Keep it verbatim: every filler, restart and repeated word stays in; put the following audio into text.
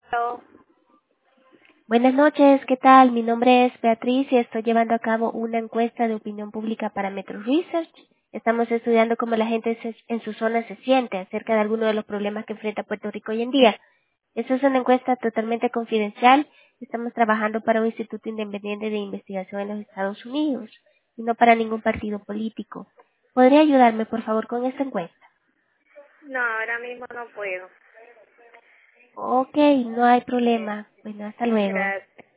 Hello. Buenas noches, ¿qué tal? Mi nombre es Beatriz y estoy llevando a cabo una encuesta de opinión pública para Metro Research. Estamos estudiando cómo la gente se- en su zona se siente acerca de algunos de los problemas que enfrenta Puerto Rico hoy en día. Esta es una encuesta totalmente confidencial. Estamos trabajando para un instituto independiente de investigación en los Estados Unidos y no para ningún partido político. ¿Podría ayudarme, por favor, con esta encuesta? No, ahora mismo no puedo. Ok, no hay problema. Bueno, hasta luego. Gracias.